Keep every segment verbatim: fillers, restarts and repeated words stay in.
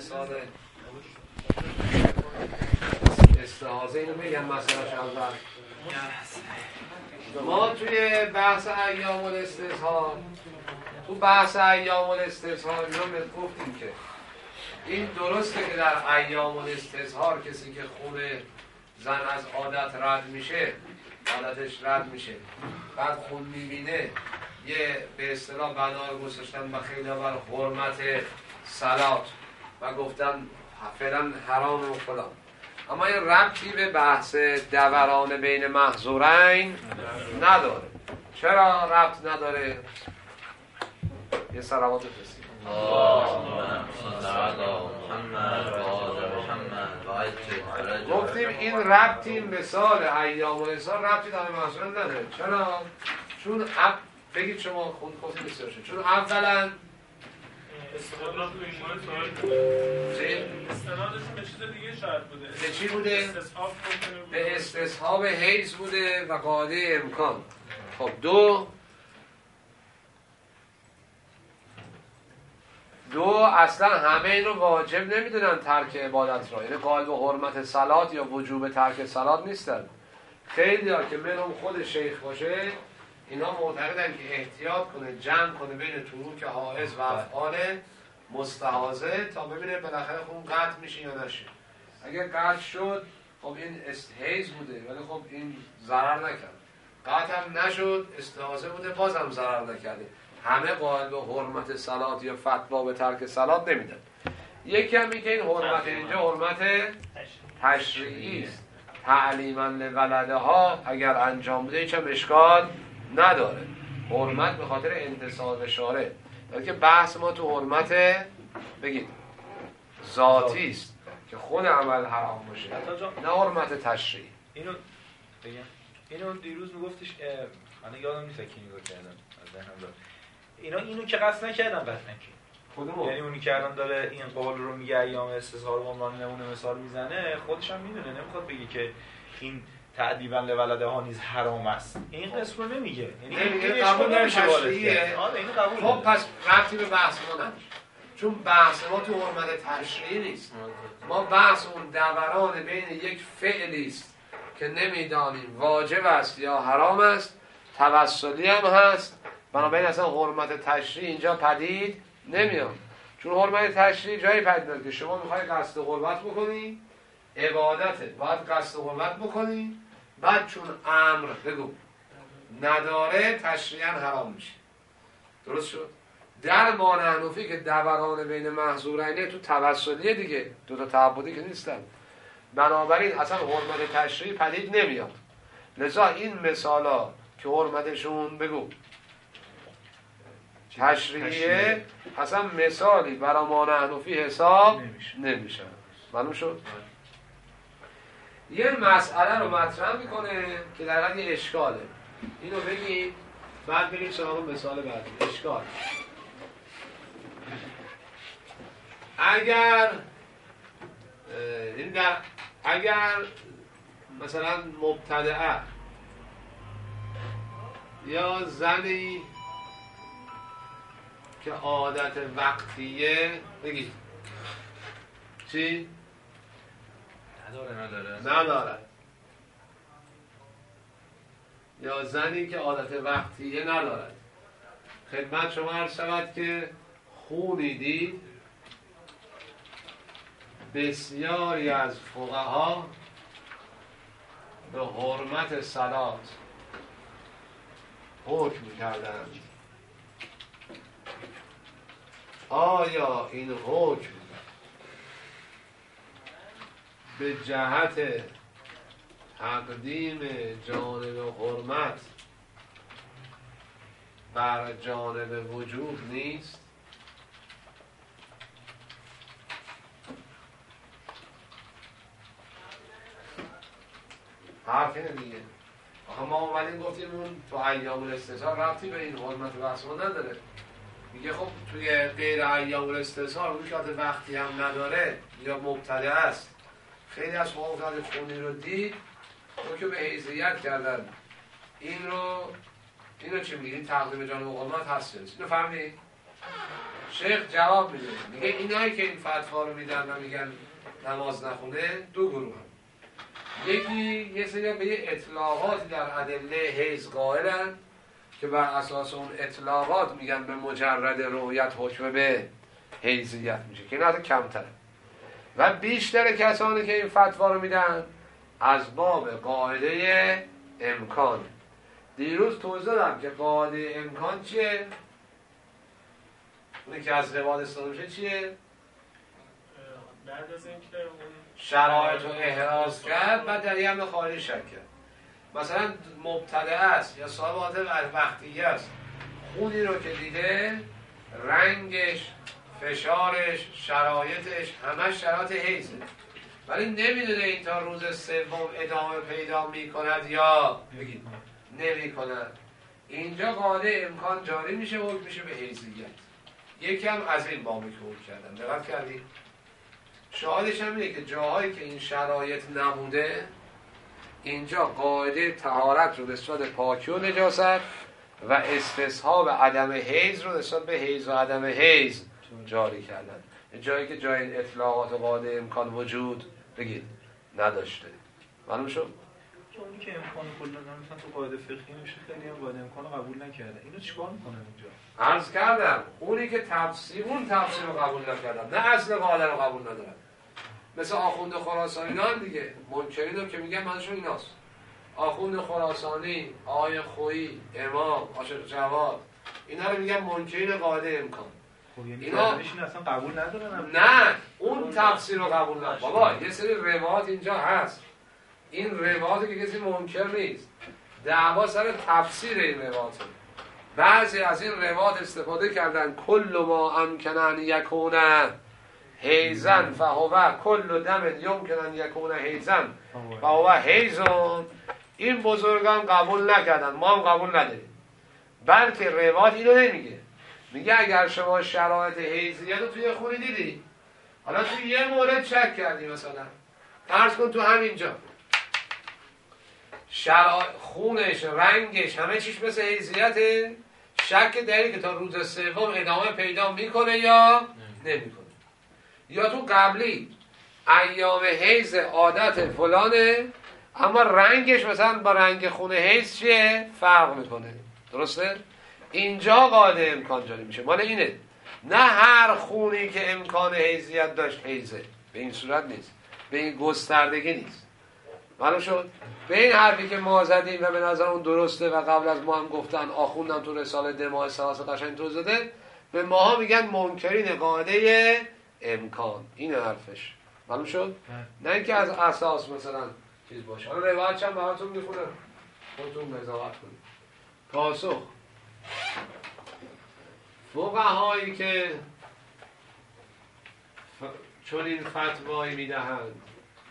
مثال استعاذه اینو بگم مسئلهش اول. ما توی بحث ایام الاستظهار تو بحث ایام الاستظهار اینا گفتیم که این درسته که در ایام الاستظهار کسی که خون زن از عادت رد میشه، عادتش رد میشه، بعد خون میبینه، یه به اصطلاح بنا رو گذاشتن و خیلی بر حرمت صلات و گفتن فعلا حرام و فلان. اما این ربطی به بحث دوران بین محظورین نداره. چرا ربط نداره؟ یه صلوات بفرستید. گفتیم این ربطی مثال ایام الاستظهار ربطی در محظورین نداره. چرا؟ چون اب... بگید شما خود خود بسیار شد. چون اولا استنادش به ایمان سوال استنادش به چیز دیگه شاید بوده. به چی بوده؟ به استصحاب حیض بوده و قاعده امکان. خب دو دو اصلا همه اینو واجب نمیدونن ترک عبادت را، یعنی قائل به حرمت صلات یا وجوب ترک صلات نیستن. خیلی ها که منم خود شیخ باشه اینا معتقدن که احتیاط کنه، جمع کنه بین تروک حائض و افعال مستحاضه تا ببینه بالاخره خون قطع میشه یا نشه. اگر قطع شد خب این حیض بوده ولی خب این ضرر نکرد، قطع هم نشد استحاضه بوده بازم ضرر نکرده. همه قائل به حرمت صلات یا فتوا به ترک صلات نمیدن. یکی هم که این حرمت اینجا حرمت تشریعی است، تعلیما لولده ها اگر انجام بده هیچ هم اشکال نداره. حرمت به خاطر انتصاب شارع، بلکه بحث ما تو حرمت بگید ذاتی است که خود عمل حرام باشه، نه حرمت تشریعی. اینو بگم اینو دیروز میگفتش، من یادم نیست کی نگاه کردم از ذهنم داد. اینا اینو که قصد نکردم قطعا کی خودمون، یعنی اونی که الان داره این قول رو میگه ایام استظهار و عنوان نمونه مثال میزنه، خودش هم میدونه، نمیخواد بگه که این تعدیبا لولده ها نیز حرام است. این قسم رو نمیگه، یعنی این قبول نمیشه والدیه. آره این قبول. خب پس ربطی به بحث ما نداره، چون بحث ما تو حرمت تشریعی نیست. ما بحث اون دوران بین یک فعلی است که نمیدانیم واجب است یا حرام است، توسلی هم هست، بنابراین اصلا حرمت تشریعی اینجا پدید نمیاد. چون حرمت تشریعی جایی پدید میاد که شما میخوای قصد قربت بکنی، عبادته، باید قصد قربت بکنی، بعد چون امر بگو نداره تشریعاً حرام میشه. درست شد؟ در ما حنفی که دوران بین محظورینه تو توسلیه دیگه، دو تا تعبدی که نیستن، بنابراین اصلا حرمت تشریعی پدید نمیاد. لذا این مثالا که حرمتشون بگو تشریعیه اصلا مثالی برای ما حنفی حساب نمیشه. معلوم شد؟ یه مسئله رو مطرح میکنه که در حد یه اشکاله، اینو بگید بعد بریم سراغ مثال بعدی. اشکال اگر در اگر مثلا مبتدعه یا زنی که عادت وقتیه بگید چی؟ نداره نداره نداره، یا زنی که عادت وقتیه ندارد، خدمت شما عرض شود که خونی دید بسیاری از فقها به حرمت صلات حکم کردند. آیا این حکم به جهت تقدیم جانب حرمت بر جانب وجوب نیست؟ حرف اینه دیگه. آخه ما اومدیم گفتیم اون تو ایام الاستظهار ربطی به این حرمت و بحث نداره. میگه خب توی غیر ایام الاستظهار اون که وقتی هم نداره یا مبتدع است، خیلی از موقعات خونی رو دید رو که به حیثیت کردن این رو این رو چی میگه؟ این تقدیم جانب حرمت هست. اینو فهمید؟ شیخ جواب میده میگه اینایی که این فتوا رو میدن و میگن نماز نخونه دو گروه هم. یکی یه سری به یه اطلاقاتی در ادله حیض قائلن که بر اساس اون اطلاقات میگن به مجرد رؤیت حکم به حیضیت میشه که این حتی کمتره و بیشتر کسانی که این فتوا رو میدن از باب قاعده امکان. دیروز توضیح دادم که قاعده امکان چیه؟ اونی که از رواد استفاده میشه چیه؟ بعد از اینکه اون شرایط رو احراز کرد بعد در یه خارجی شک کرد. مثلا مبتدع است یا صاحب عادت وقتیه است، خونی رو که دیده رنگش، فشارش، شرایطش همه شرایط حیضه ولی نمیدونه این تا روز سوم ادامه پیدا میکند یا بگید نمی کند. اینجا قاعده امکان جاری میشه و حکم میشه به حیضیت. یکی هم از این بامی که حکم کردن دقت کردید؟ شاهدش هم اینه که جاهایی که این شرایط نبوده اینجا قاعده طهارت رو نسبت پاکی و نجاست و استصحاب عدم حیض رو نسبت به حیض و عدم حیض جاری کردن. جایی که جای این اطلاقات و قاعده امکان وجود بگید نداشته. معلوم شد؟ اونی که امکان کلا مثلا تو قاعده فقهی میشه خیلی هم قاعده امکان رو قبول نکرده. اینو چیکار میکنه اینجا؟ عرض کردم اونی که تفسیر اون تفسیر رو قبول نکردن نه اصل قاعده رو قبول ندارن. مثل آخوند خراسانی ها دیگه منکرین هم که میگن منشون ایناست. آخوند خراسانی، آقای خویی، امام، عاشق جواد اینا رو میگن منکرین قاعده امکان. خب یعنی اینا اصلا قبول ندارن؟ نه اون تفسیر رو قبول ندارن. بابا یه سری روایات اینجا هست. این روایاتی که کسی منکر نیست. دعوا سر تفسیر این روایاته. بعضی از این روایات استفاده کردن کل ما امکن ان یکون حیزن فهو کل دم یمکن ان یکون حیزن فهو حیزن. این بزرگان قبول نکردن، ما هم قبول نداریم. بلکه روایت اینو نمیگه، میگه اگر شما شرایط حیضیت رو توی خونی دیدی، حالا توی یه مورد شک کردی، مثلا فرض کن تو همینجا شرایط خونش، رنگش، همه چیش مثل حیضیته، شک داری که تا روز سوم ادامه پیدا میکنه یا نمیکنه. یا تو قبلی ایام حیض عادت فلانه اما رنگش مثلا با رنگ خون حیض چیه؟ فرق میکنه. درسته؟ اینجا قاعده امکان جاری میشه. مال اینه، نه هر خونی که امکان حیضیت داشت حیضه، به این صورت نیست، به این گستردگی نیست. معلوم شد؟ به این حرفی که ما زدیم و به نظر اون درسته و قبل از ما هم گفتن، آخوندم تو رساله دماء سلاسه قشنگ توضیح داده، به ماها میگن منکرین قاعده امکان. این حرفش. معلوم شد؟ نه اینکه از اساس مثلا چیز باشه. حالا روایت چند براتون میخونم خودتون قضاوت کنید. پاسخ: فقهایی که ف... چون این فتوایی میدهند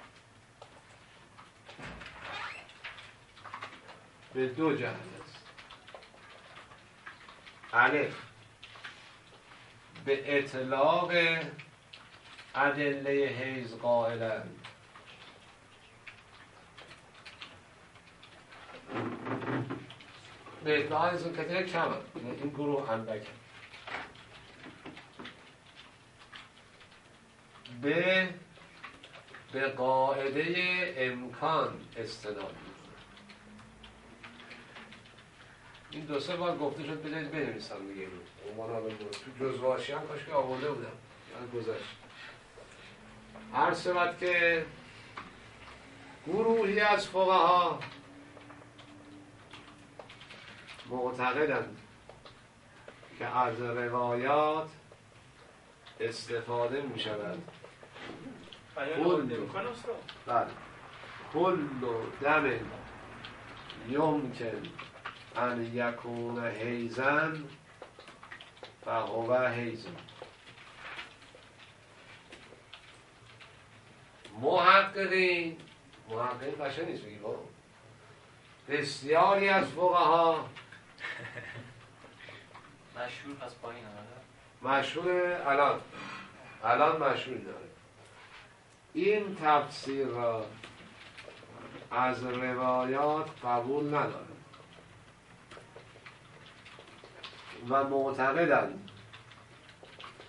به دو جهت است. الف، به اطلاق ادله حیض قائلند. به اطلاق حیض کتیه کم هم. این گروه اندک به به قاعده امکان استناد. این دو سه بار گفته شد بذارید بنویسم دیگه. عنوان رو تو جزوهاشی هم کاش که آورده بودم، من گذشت. هر صورت که گروهی از فقها معتقدند که از روایات استفاده می شود بله کل دم یمکن ان یکون حیزن فهو حیزن. محققین محققین قشنگ نیست بگی با بسیاری از فقها مشهور پس پایین آمده، مشهور الان الان مشهور داره این تفسیر را از روایات قبول نداره و معتقدند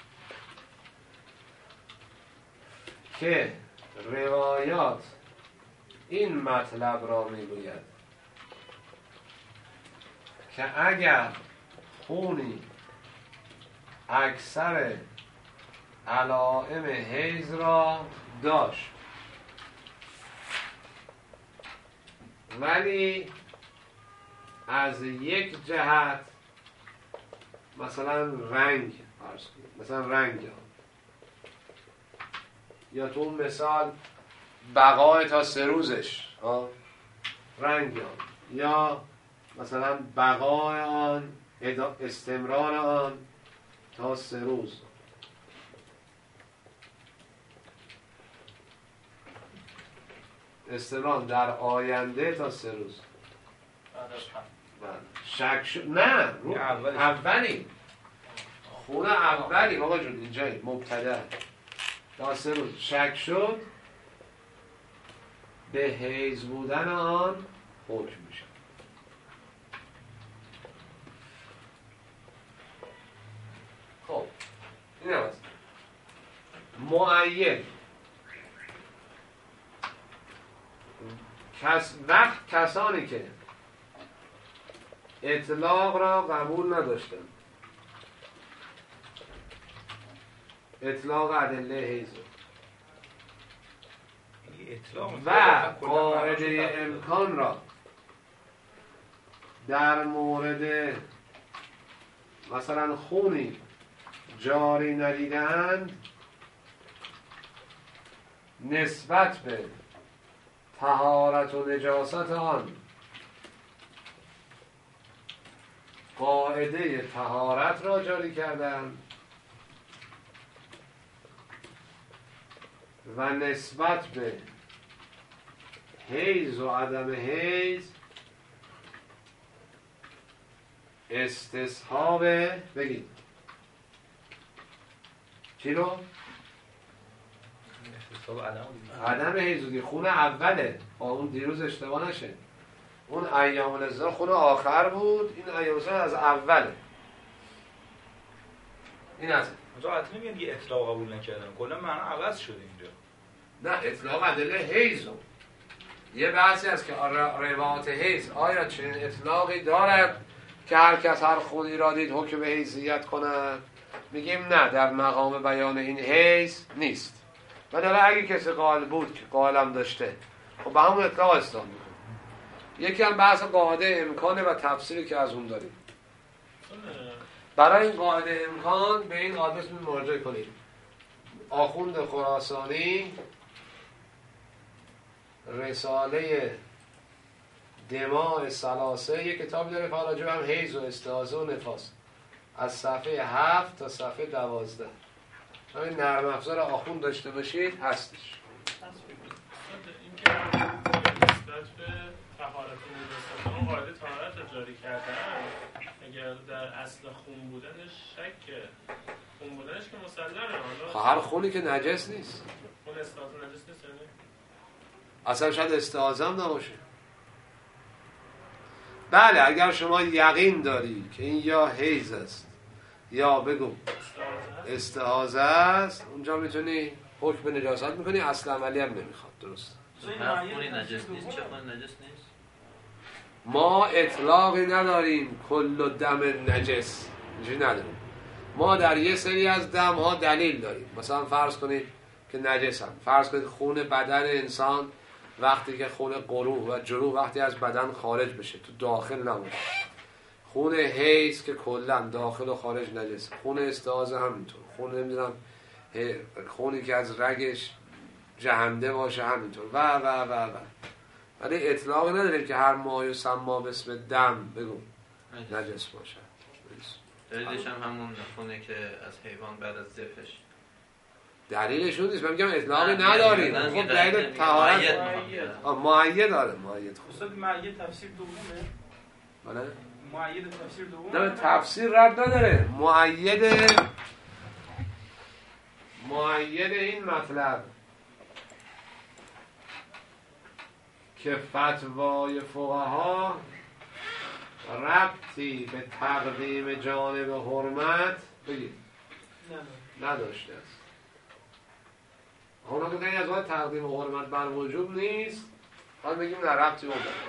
که روایات این مطلب را میگوید که اگر خونی اکثر علائم حیض را داشت ولی از یک جهت مثلا رنگ فرض کنید مثلا رنگ یا تو اون مثال بقای تا سه روزش رنگ یا مثلا بقای آن استمرار آن تا سه روز استمرار در آینده تا سه روز شک شد نه رو اولی خون اولی آقا جون اینجایی مبتدأ تا سه روز شک شد به حیض بودن آن حکم میشه. خب این هم هست معین کس وقت کسانی که اطلاق را قبول نداشتن اطلاق ادله حیض و قاعده امکان را در مورد مثلا خونی جاری ندیدند نسبت به طهارت و نجاست آن قاعده طهارت را جاری کردند و نسبت به حیض و عدم حیض استصحاب بگید چی رو؟ عدم حیض دی خون اوله با اون دیروز اشتباه نشه اون ایام الازدار خون آخر بود این ایام الازدار از اوله این از اونجا حتی نمیگن یه اطلاق قبول نکردن کلا معنی عوض شده اینجا نه اطلاق ادله حیض یه بحثی هست که روایات حیض آیا چنین اطلاقی دارد که هر کس هر خونی را دید حکم حیضیت کند میگیم نه در مقام بیان این حیض نیست و در اگه کسی قائل بود که قائلم داشته خب به همون اطلاق استفاده میکنه. یکی هم بحث قاعده امکانه و تفسیری که از اون داریم برای این قاعده امکان به این آدرس مراجعه کنید آخوند خراسانی رساله دماء ثلاثه یک کتابی داره فقط راجع به هم حیض و استحاضه و نفاس از صفحه هفت تا صفحه دوازده همین نرم افزار آخوند داشته باشید هستش. این که نسبت به طهارت و نجاست اون قاعده طهارت رو جاری کردن اگر در اصل خون بودنش شکه خون بودنش که مسلمه حالا هر خونی که نجس نیست خون استحاضه نجس نیست یعنی اصلا شاید استحاضه هم نباشه. بله اگر شما یقین داری که این یا حیض است یا بگو استحاضه است اونجا میتونی حکم نجاست میکنی اصل عملی هم نمیخواد درست هر خونی نجس نیست چه خونی نجس نیست ما اطلاقی نداریم کل دم نجس اینجوری نداریم ما در یه سری از دم ها دلیل داریم مثلا فرض کنید که نجس هم فرض کنید خون بدن انسان وقتی که خون قروح و جروح وقتی از بدن خارج بشه تو داخل نمونه خون حیض که کلا داخل و خارج نجس خون استحاضه همینطور خون نمیدونم خونی که از رگش جهنده باشه همینطور و و و و ولی اطلاق نداریم که هر ما یسمى باسم دم بگو نجس باشه دلیلش هم همون خونه که از حیوان بعد از ذبحش دلیلشون نیست من میگم اطلاقی نداریم خب دلیل طهارت معید داره معید خب استاد معید تفسیر دومه بله معید تفسیر دومه نه تفسیر رد نداره معید معید این مطلب که فتوای فقها ربطی به تقدیم جانب حرمت بگید نداشته است. اون اونا بگن از وقت تقدیم و حرمت بر وجوب نیست، حالا بگیم نه ربطی اون داره.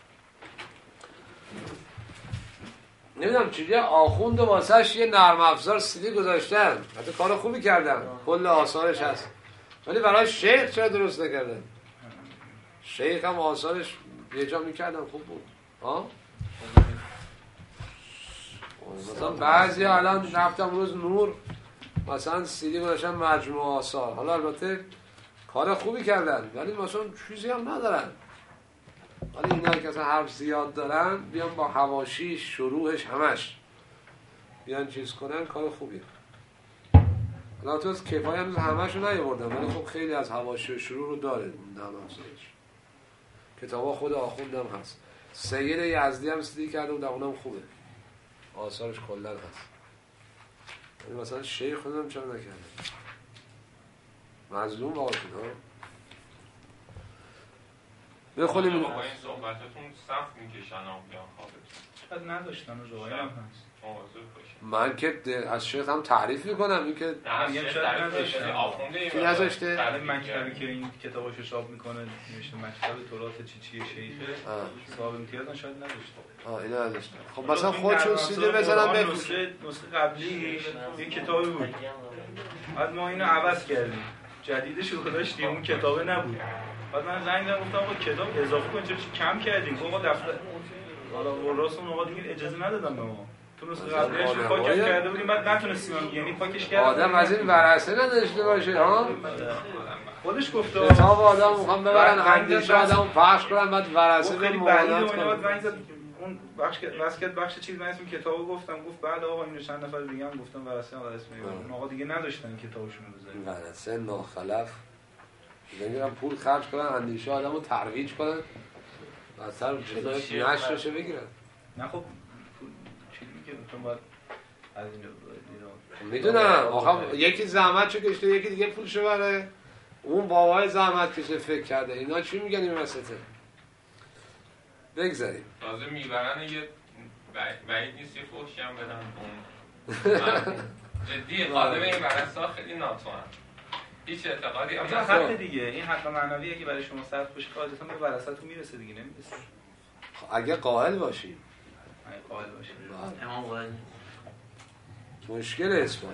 نمیدونم چیزی آخوند و واسهش یه نرم افزار سیدی گذاشتن، حتی کار خوبی کردن، کل آثارش هست، ولی برای شیخ چرا درست نکردن؟ شیخ هم آثارش یه جا میکردن خوب بود ها؟ مثلا بعضی الان رفتم روز نور مثلا سیدی گذاشتن مجموعه آثار، حالا البته کار خوبی کردن ولی مثلا چیزی هم ندارن، ولی اینا که اصلا حرف زیاد دارن بیان با حواشیش شروعش همش بیان چیز کنن، کار خوبیه. حالا تو از کفایه هم همش رو نیاوردن ولی خب خیلی از حواشی و شروع رو داره نام افزایش. کتابا خود آخوندم هست، سید یزدی هم سیدی کرده و در اونم خوبه، آثارش کلن هست، ولی مثلا شیخ خودم چرا نکرده؟ مظلوم واقعا ها. بخونیم این با این صحبتتون سخت میکشن آمدیان خوابت شاید نداشتن و روایی هم هست. من که از شیخ هم تعریف میکنم این که نه شیخ نداشته آخونده کی نذاشته؟ مکتبی که این کتاباشو چاپ میکنه نمیشه مکتب تراث چی چیه شیخه صاحب امتیازن شاید نداشته. آه اینو نداشته. خب مثلا خودشون سیده بزنن به نسخه نسخه قبلی این کتابی بود، بعد ما اینو عوض کردیم جدیدش رو داشتیم اون کتابه نبود، بعد من زنگ زدم گفتم آقا کتاب اضافه کن چرا کم کردین؟ گفت آقا دفتر حالا وراث اون آقا دیگه اجازه ندادن به ما، تو نسخه قبلیش رو پاکش کرده بودیم بعد نتونستیم یعنی پاکش کردیم. آدم از این ورثه نداشته باشه ها، خودش گفته کتاب آدم میخوام ببرن اندیشه آدم پخش کنن بعد ورثه خیلی ممانعت بعید کنن. بعد اون بخش واسکت بخش چیز من اسم کتابو گفتم، گفت بعد آقا اینو چند نفر دیگه هم گفتم ورثه آقا اسم اون آقا دیگه نداشتن کتابشون رو بذارن ورثه ناخلف میگن پول خرج کنن اندیشه آدمو ترویج کنن و سر جلوی نشرش بگیرن. نه خب چی میگه مثلا باید از اینو میدونم آخه یکی زحمت چه کشته یکی دیگه پولشو بره، اون بابای زحمت کشه فکر کرده. اینا چی میگن این وسطه؟ بگذاریم تازه میبرن یه بعید نیست یه فوشی هم بدن اون جدی قادم این ورثه خیلی ناتوان هیچ اعتقادی هم نه حق دیگه این حق معنوی اگه برای شما صرف بشه قاعدتا به ورثتون میرسه دیگه نمیرسه اگه قائل باشیم. اگه قائل باشیم امام قائل مشکل اثباتش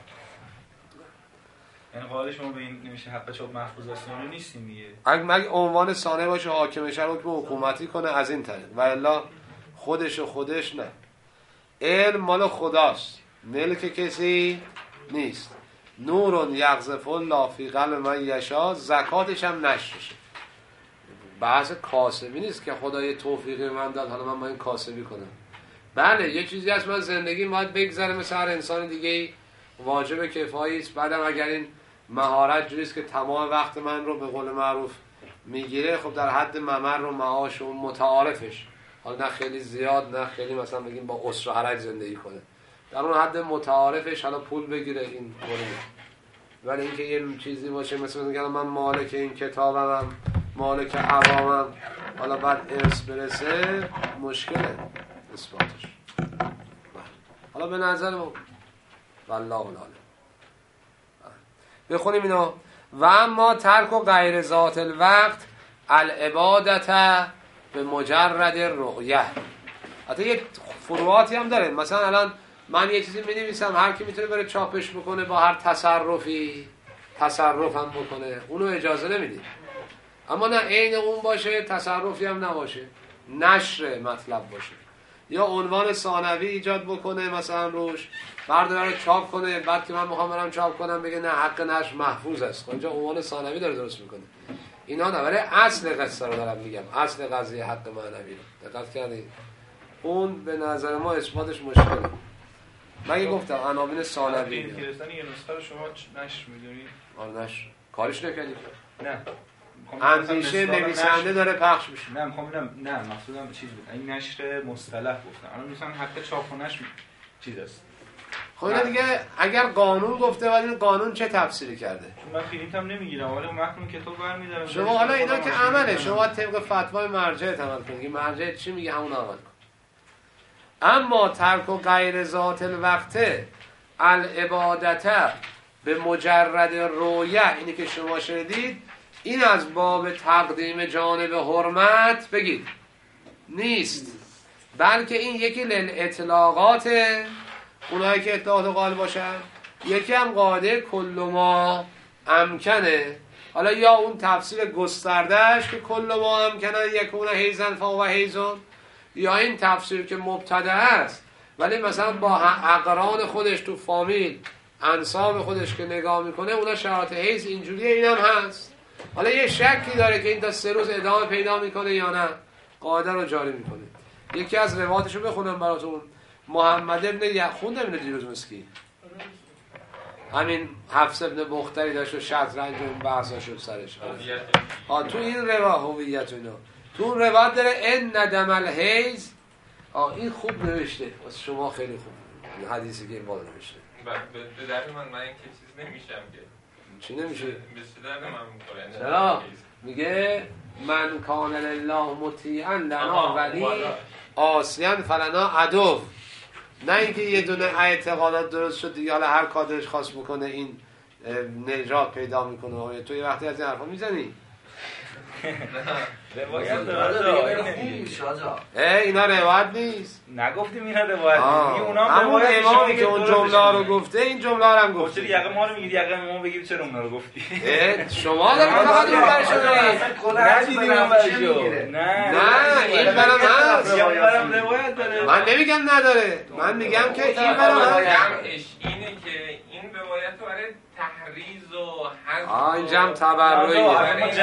یعنی قائل شما به این نمیشه حق چوب محفوظ است اون نیستیم دیگه. اگه مگه عنوان ثانیه باشه حاکم شهر حکم حکومتی کنه از این طریق و الا خودش و خودش نه. علم مال خداست، ملک کسی نیست. نورون یغزف الله فی قلب من یشاء، زکاتش هم نششه. بحث کاسبی نیست که خدا یه توفیقی من داد حالا من باید کاسبی کنم. بله یه چیزی هست من زندگی باید بگذره مثل هر انسان دیگه واجب کفایی است. بعدم اگر این مهارت جوریست که تمام وقت من رو به قول معروف میگیره خب در حد ممر و معاش و متعارفش، حالا نه خیلی زیاد نه خیلی مثلا بگیم با اسره و حرج زندگی کنه، در اون حد متعارفش حالا پول بگیره این طوری. ولی اینکه یه چیزی باشه مثلا میگم من مالک این کتابم مالک عوامم حالا بعد ارث برسه مشکله اثباتش. حالا به نظر ما والله العالم بخونیم اینو. و اما ترک و غیر ذات الوقت العبادت به مجرد رؤیه. حتی یه فروعاتی هم داره، مثلا الان من یه چیزی می‌نویسم هر کی میتونه بره چاپش بکنه با هر تصرفی تصرف هم بکنه، اونو اجازه نمیدید. اما نه عین اون باشه تصرفی هم نباشه، نشر مطلب باشه یا عنوان ثانوی ایجاد بکنه مثلا روش برداره رو چاپ کنه، بعد که من میخوام برم چاپ کنم بگه نه حق نشر محفوظ است، اونجا عنوان ثانوی داره درست میکنه. اینا نه، ولی اصل قصه رو دارم میگم، اصل قضیه حق معنوی رو دقت کردید. اون به نظر ما اثباتش مشکله. من یه گفتم عناوین ثانوی گرفتن یه نسخه رو شما نشر می‌دونید؟ آره نشر کارش نکنید. نه اندیشه نویسنده داره پخش میشه. نه میخوام بگم نه مقصودم چیز بود، این نشر مصطلح گفتم. الان مثلا حق چاپ و نشر چیز است. خب اینا دیگه اگر قانون گفته ولی این قانون چه تفسیری کرده؟ چون من پرینت هم نمیگیرم ولی متن کتاب برمی‌دارم. شما حالا اینا که عمله، شما طبق فتوای مرجع عمل کنید. مرجع چی میگه همون عمل کن. اما ترک و غیر ذات الوقت العبادت به مجرد رویه اینی که شما شنیدید این از باب تقدیم جانب حرمت بگید نیست، بلکه این یکی للاطلاقات اونایی که اتحاد قائل باشن، یکی هم قاعده کل ما امکنه. حالا یا اون تفسیر گستردهش که کل ما امکنه یکونه حیزن فهو حیزن، یا این تفسیر که مبتدع است ولی مثلا با اقران خودش تو فامیل انساب خودش که نگاه میکنه اونا شرایط حیز اینجوریه، اینم هست. حالا یه شکی داره که این تا سه روز ادامه پیدا میکنه یا نه، قاعده رو جاری میکنه. یکی از روایاتشو بخونم براتون. محمد ابن ی... خوندم اینو دیروز مسکی، همین حفص ابن بختری داشت و شطرنج و این بحثا شد سرش. ها تو این روایت هویت و اینا تو اون روایت داره ان ندم الحیز. آه این خوب نوشته واسه شما، خیلی خوب حدیثی که این بالا نوشته. به درد من من این که چیز نمیشم که چی نمیشه؟ به درد من میخوره. چرا؟ میگه من کان لله مطیعا لنا ولی عاصیا فلنا عدو. نه اینکه یه دونه اعتقادات درست شد دیگه حالا هر کادرش خواست بکنه این نجات پیدا میکنه. تو یه وقتی از این حرفا میزنی روایت داره اینا روایت نیست. نگفتیم اینا روایت نیست. اونا همون امامی که اون جمله رو گفته این جمله رو هم گفته. چرا یقه ما رو میگیری یقه ما بگیم چرا اونا رو گفتی؟ شما دارید فقط اون برش رو ندیدیم اون برش رو. نه نه این برام هست. روایت داره. من نمیگم نداره، من میگم که این برام هست. اینه که این روایت رو برای تحریز و حذف آه این جمع تبرعیه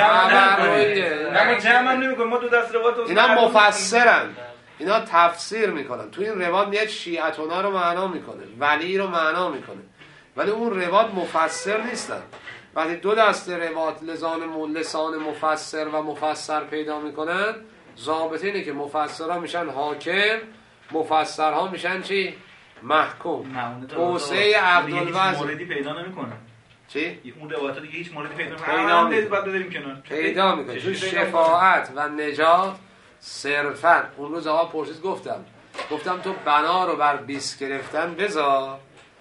تبرعیه ما جمع هم نمی‌کنیم، ما دو دست روایت اینا مفسرن، اینا تفسیر میکنن. تو این روایت میاد شیعتونا رو معنا میکنه، ولی رو معنا میکنه، ولی اون روایت مفسر نیستن. وقتی دو دسته روایت لسان لسان مفسر و مفسر پیدا میکنن، ضابطه اینه که مفسرها میشن حاکم، مفسرها میشن چی؟ محکوم. توسعه عبدالوزن موردی پیدا نمیکنه. چی؟ اون روایت دیگه هیچ موردی پیدا نمیکنه. بعد بذاریم کنار. پیدا میکنه. تو شفاعت و نجات صرفا اون روز آقا پرسید گفتم گفتم تو بنا رو بر بیست گرفتن بذار،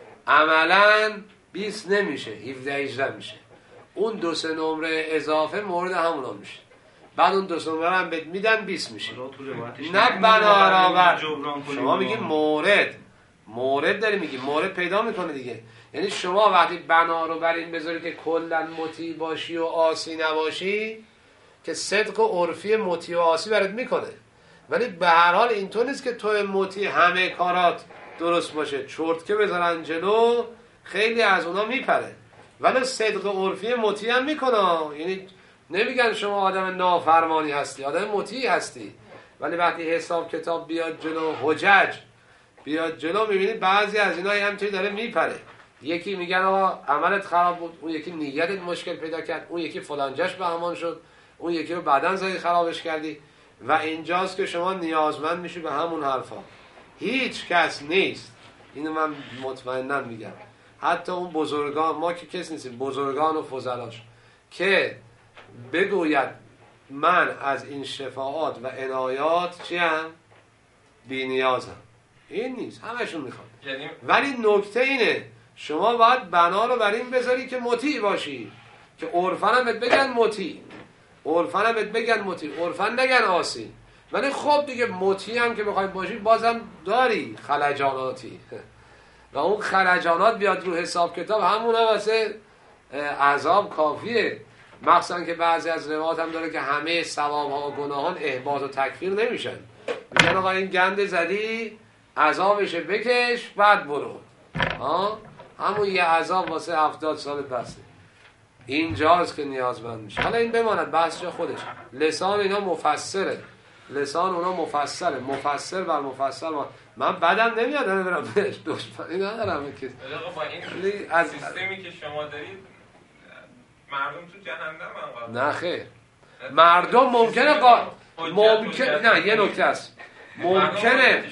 عملا بیست نمیشه، هفده هجده میشه. اون دو سه نمره اضافه مورد همونا میشه. بعد اون دو سه نمره هم بهت میدن بیست میشه. نه بنا رو بر شما میگی مورد مورد داری میگی مورد پیدا میکنه دیگه. یعنی شما وقتی بنا رو بر این بذاری که کلا مطیع باشی و عاصی نباشی که صدق و عرفی مطیع و عاصی برات میکنه، ولی به هر حال اینطور نیست که تو مطیع همه کارات درست باشه. چرت که بذارن جلو خیلی از اونا میپره، ولی صدق و عرفی مطیع هم میکنه. یعنی نمیگن شما آدم نافرمانی هستی، آدم مطیع هستی، ولی وقتی حساب کتاب بیاد جلو، حجج بیاد جلو، میبینی بعضی از اینا همینطوری داره میپره. یکی میگن آقا عملت خراب بود، اون یکی نیتت مشکل پیدا کرد، اون یکی فلانجاش به امان شد، اون یکی رو بعدن زدی خرابش کردی. و اینجاست که شما نیازمند میشی به همون حرفا. هیچ کس نیست، اینو من مطمئنا میگم، حتی اون بزرگان، ما که کس نیستیم، بزرگان و فضلاش که بگوید من از این شفاعات و عنایات چی هم؟ بی نیازم. این نیست، همشون میخواد. یعنی ولی نکته اینه شما باید بنا رو بر این بذاری که مطیع باشی، که عرفاً هم بهت بگن مطیع، عرفاً هم بهت بگن مطیع، عرفاً نگن عاصی. ولی خب دیگه مطیع هم که بخوای باشی بازم داری خلجاناتی و اون خلجانات بیاد رو حساب کتاب همونه واسه عذاب کافیه. مخصوصا که بعضی از روایات هم داره که همه ثواب‌ها و گناهان احباط و تکفیر نمیشن. میگن آقا این گند زدی عذابش بکش بعد برو. ها همون یه عذاب واسه هفتاد سال پسه. اینجاست که نیازمند میشه. حالا این بماند بحث جا خودش. لسان اینا مفسره، لسان اونا مفسره، مفسر بر مفسر. ما من بعدم نمیاد انا برم بهش دشمنی ندارم که با این از سیستمی که شما دارید مردم تو جهنم هم. نه خیر، مردم ممکنه قا... ممکن نه یه نکته است، ممکنه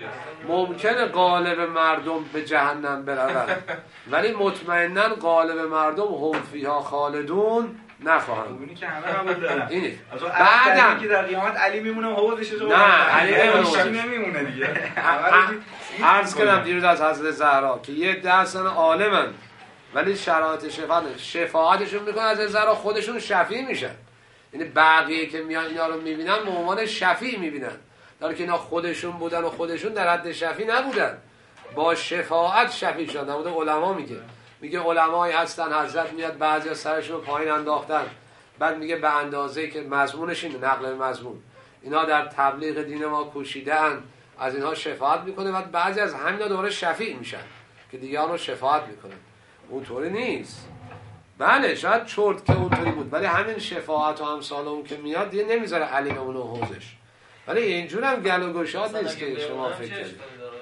ممکنه غالب مردم به جهنم برون، ولی مطمئنا غالب مردم هم فیها خالدون نخواهند. اونی که همه قبول دارن. اینه. بعدم که در قیامت علی میمونه حوضش رو. نه علی نمیمونه دیگه. عرض کردم دیروز از حضرت زهرا که یه ده سنه عالمن ولی شرایط شفاعت شفاعتشون میکنن از نظر خودشون شفیع میشن. یعنی بقیه که میان اینا رو میبینن به عنوان شفیع میبینن، در که اینا خودشون بودن و خودشون در حد شفیع نبودن، با شفاعت شفیع شدن. در مورد علما میگه میگه علمایی هستن حضرت میاد بعضی از سرشون رو پایین انداختن، بعد میگه به اندازه‌ای که مضمونش اینه، نقل مضمون، اینا در تبلیغ دین ما کوشیدن، از اینها شفاعت میکنه، بعد بعضی از همینا دوباره شفیع میشن که دیگران رو شفاعت میکنن. اونطوری نیست. بله شاید چرت که اونطوری بود، ولی همین شفاعت و امثال اون که میاد دیگه نمیذاره علی به اون حوزش. ولی اینجور هم گل و گشاد نیست که شما فکر کنید.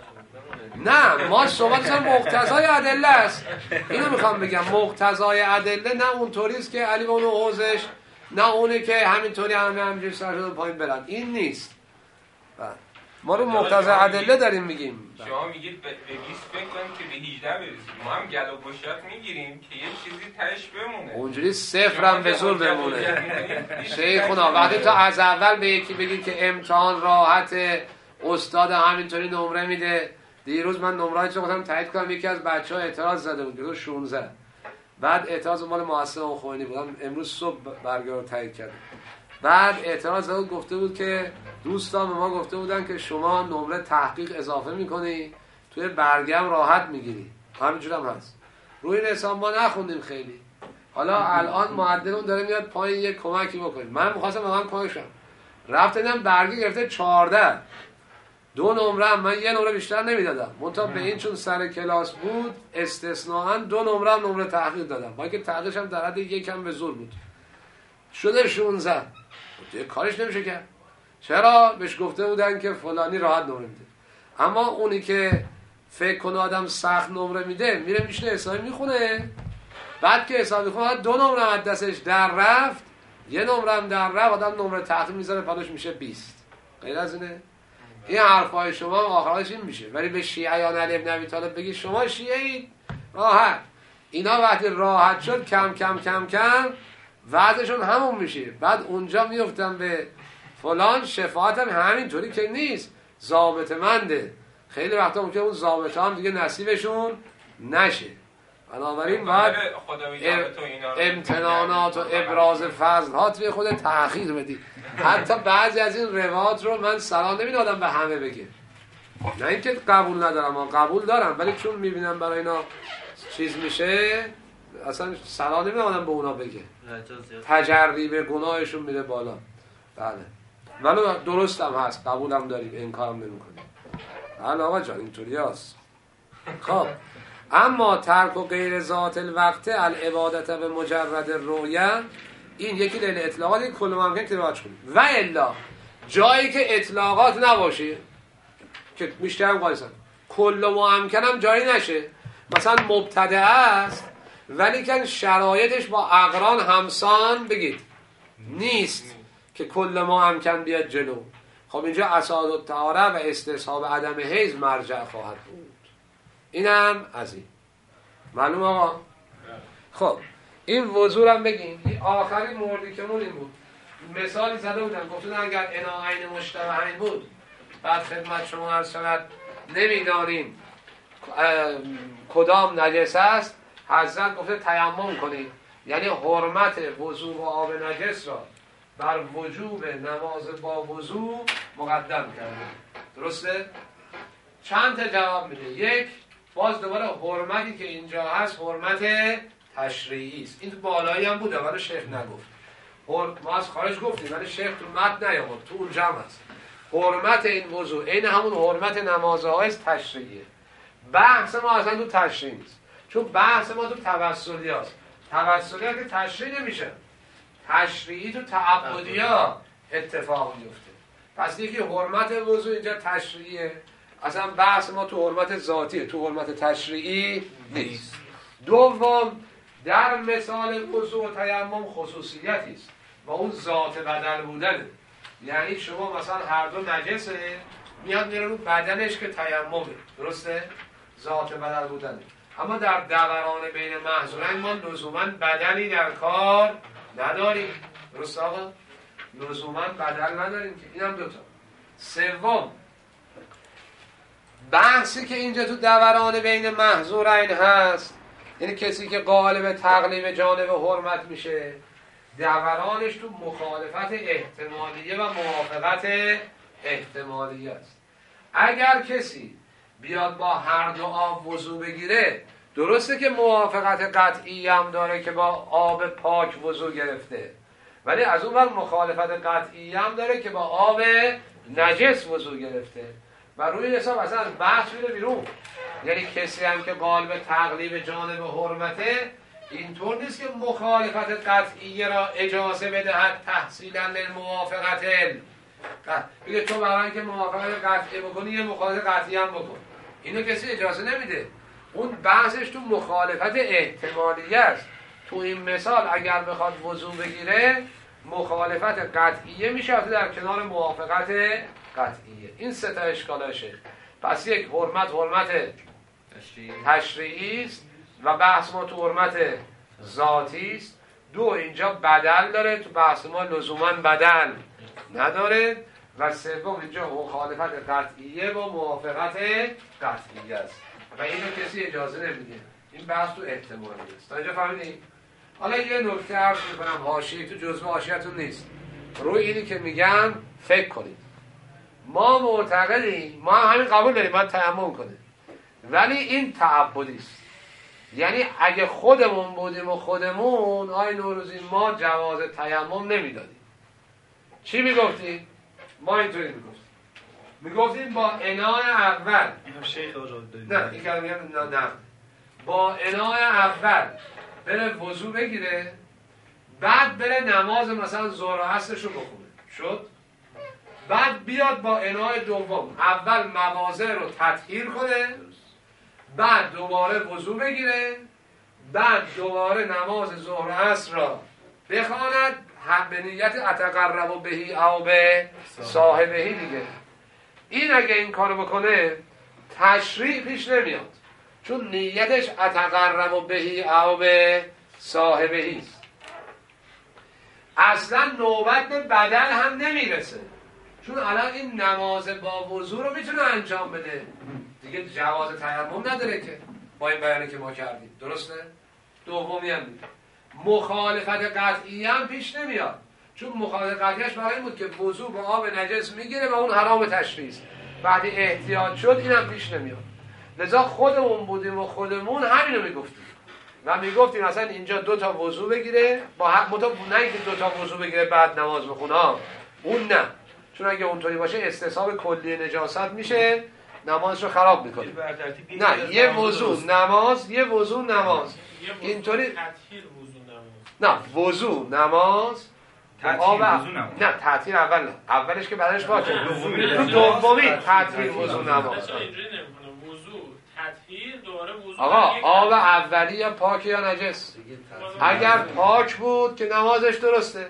نه ما صحبت مقتضای ادله است. اینو میخوام بگم، مقتضای ادله نه اونطوری است که علی به اون حوزش، نه اونه که همینطوری همه همینجوری سر پایین برن. این نیست. ما رو مقتضای ادله داریم میگیم. شما میگید به بیست فکر کنیم که به هجده برسیم، ما هم گل و گشاد میگیریم که یه چیزی تهش بمونه. اونجوری صفرم به زور بمونه. شیخونا وقتی تو از اول به یکی بگی که امتحان راحت، استاد همینطوری نمره میده. دیروز من نمره چه گفتم تایید کنم، یکی از بچه‌ها اعتراض زده بود که شانزده، بعد اعتراض مال مؤسسه خوینی بودم، امروز صبح برگه رو تایید کردم. بعد اعتراض زده گفته بود که دوستان به ما گفته بودن که شما نمره تحقیق اضافه میکنی توی برگم راحت میگیری. همینجور هم هست. روی این حساب ما نخوندیم خیلی. حالا الان معدلون داره میاد پایین یک کمکی بکنید. من میخواستم به من کمکشم. رفتم برگه گرفته چهارده. دو نمره هم من یه نمره بیشتر نمیدادم. منتها به این چون سر کلاس بود استثناءً دو نمره هم نمره تحقیق دادم. با اینکه تحقیقش هم در حد یکم به زور بود. شده شانزده. دیگه کارش نمیشه کرد. چرا؟ بهش گفته بودن که فلانی راحت نمره میده. اما اونی که فکر کنه آدم سخت نمره میده میره میشینه حسابی میخونه، بعد که حساب میخونه دو نمره از دستش در رفت، یه نمره هم در رفت، آدم نمره تحقیق میذاره پاداش میشه بیست. غیر از اینه؟ این حرفای شما آخرش این میشه. ولی به شیعیان علی ابن ابی طالب بگی شما شیعه اید راحت، اینا وقتی راحت شد کم کم کم کم وضعشون همون میشه. بعد اونجا میفتن به فلان. شفاعت هم همینطوری که نیست، ضابط منده. خیلی وقتا ممکنه اون ضابط هم دیگه نصیبشون نشه. بنابراین باید امتنانات و ابراز فضلات روی خود تأخیر بدی. حتی بعضی از این روایات رو من سلام نمیدادم به همه بگه، نه اینکه قبول ندارم، من قبول دارم، ولی چون میبینم برای اینا چیز میشه اصلا سلام نمیدادم به اونا بگه، تجربه گناهشون میره بالا. بله ولی درست هم هست، قبولم داریم، انکارم نمیکنیم. بله آقا جان اینطوری هست. خب اما ترک و غیر ذات الوقت العبادت به مجرد رؤیه، این یکی لیل اطلاقات، این کل ممکن که رواج کنیم. و الا جایی که اطلاقات نباشه که بیشترم قایسن، کل ممکن هم جایی نشه، مثلا مبتدع است ولی که شرایطش با اقران همسان بگید نیست که کل ممکن بیاد جلو. خب اینجا اساس الطهاره و استصحاب عدم حیض مرجع خواهد بود. اینم از این معلوم آقا. خب این وضو هم بگیم. این آخرین موردی که مون این بود، مثالی زده بودم، گفتن اگر اناعین مشتبهین بود، بعد خدمت شما عرض شود نمیدانیم کدام نجس است، حضرت گفته تیمم کنید، یعنی حرمت وضو با آب نجس را بر وجوب نماز با وضو مقدم کرده. درسته؟ چند تا جواب میده. یک، باز دوباره حرمتی که اینجا هست حرمت تشریعی است. این تو بالایی هم بوده ولی شیخ نگفت. ما از خارج گفتیم ولی شیخ تو متن نیامد، تو اونجا هم هست. حرمت این وضو این همون حرمت نمازهای تشریعیه. بحث ما اصلا تو تشریع نیست، چون بحث ما تو توسلی هست. توسلی ها که تشریع نمیشه، تشریعی تو تعبدی ها اتفاق میفته. پس یکی حرمت وضو اینجا تشریعیه، اصلا بحث ما تو حرمت ذاتیه، تو حرمت تشریعی نیست. دوم، در مثال وضو و تیمم خصوصیتی است و اون ذات بدن بودنه. یعنی شما مثلا هر دو نجسه، میاد میره رو بدنش که تیممه، درسته؟ ذات بدن بودنه. اما در دوران بین محظورین ما لزوما بدنی در کار نداریم، درست آقا؟ لزوما بدن نداریم که اینم دوتا. سوم، بحثی که اینجا تو دوران بین محظورین هست یعنی کسی که قائل به تقلیب جانب حرمت میشه دورانش تو مخالفت احتمالیه و موافقت احتمالیه است. اگر کسی بیاد با هر دو آب وضو بگیره، درسته که موافقت قطعی هم داره که با آب پاک وضو گرفته، ولی از اون ور مخالفت قطعی هم داره که با آب نجس وضو گرفته و روی این حساب اصلا بحث میره بیرون. یعنی کسی هم که قائل به تقلیب جانب حرمته اینطور نیست که مخالفت قطعی را اجازه بدهد تحصیلا للموافقت. بگه تو برای اینکه موافقت قطعی بکنی یه مخالفت قطعی هم بکن، اینو کسی اجازه نمیده. اون بحثش تو مخالفت احتمالیه است. تو این مثال اگر بخواد وضو بگیره مخالفت قطعیه میشه در کنار موافقت قطعیه. این سه تا اشکال شیخ. پس یک حرمت حرمت تشریعی است و بحث ما تو حرمت ذاتی است. دو اینجا بدل داره، تو بحث ما لزوما بدل نداره. و سوم اینجا مخالفت قطعیه با موافقت قطعیه است و اینو کسی اجازه نمیده. این بحث تو احتمالی است. تا اینجا فهمیدید؟ حالا یه نکته عرض میکنم، حاشیه تو جزء حاشیه‌تون نیست، روی اینی که میگم فکر کنید. ما معتقدیم، ما همین قبول داریم باید تیمم کنه، ولی این تعبدی است. یعنی اگه خودمون بودیم و خودمون آی نوروزی ما جواز تیمم نمیدادیم. چی میگفتیم؟ ما اینطوری میگفتیم میگفتیم با اناء اول شیخ آزاد داریم. نه این کلمه نه نه با اناء اول بره وضو بگیره، بعد بره نماز مثلا ظهر و عصرشو بخونه، شد؟ بعد بیاد با اناء دوم اول مواضع رو تطهیر کنه، بعد دوباره وضو بگیره، بعد دوباره نماز ظهر و عصر را بخواند به نیت اتقرب بهی او به صاحبهی دیگه. این اگه این کارو بکنه تشریع پیش نمیاد، چون نیتش اتقرب بهی او به صاحبهی است. اصلا نوبت به بدل هم نمیرسه، چون الان این نماز با وضو رو میتونه انجام بده دیگه، جواز تیمم نداره که با این بیانی که ما کردیم. درسته؟ دومی هم دیگه مخالفت قطعی هم پیش نمیاد، چون مخالفت قطعیش برای این بود که وضو با آب نجس میگیره و اون حرام تشریع است. بعد احتیاط شد اینم پیش نمیاد. لذا خودمون بودیم و خودمون همینو میگفتیم و میگفتیم اصلا اینجا دو تا وضو بگیره با حق متا، نه اینکه دو تا وضو بگیره بعد نماز بخونه، اون نه، چون اگه اونطوری باشه استصحاب کلی نجاست میشه، نمازشو خراب میکنه. نه یه وضو نماز، یه وضو نماز، اینطوری تطهیر وضو نماز، نه وضو نماز تطهیر وضو نماز، نه تطهیر اول نه، اولش که بدنش پاکه، دومی تطهیر وضو نماز. اصلا اینجوری نمیکنه، وضو تطهیر دوباره وضو. آقا آب اولی یا پاکه یا نجس؟ اگر پاک بود که نمازش درسته،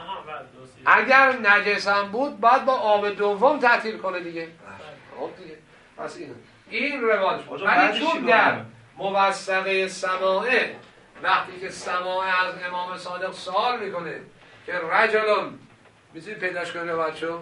اگر نجس هم بود باید با آب دوم تطهیر کنه دیگه. خب دیگه پس این این روایت بود. ولی چون در موثقه سماعه وقتی که سماعه از امام صادق سوال میکنه که رجلون میتونی پیداش کنه روایت شو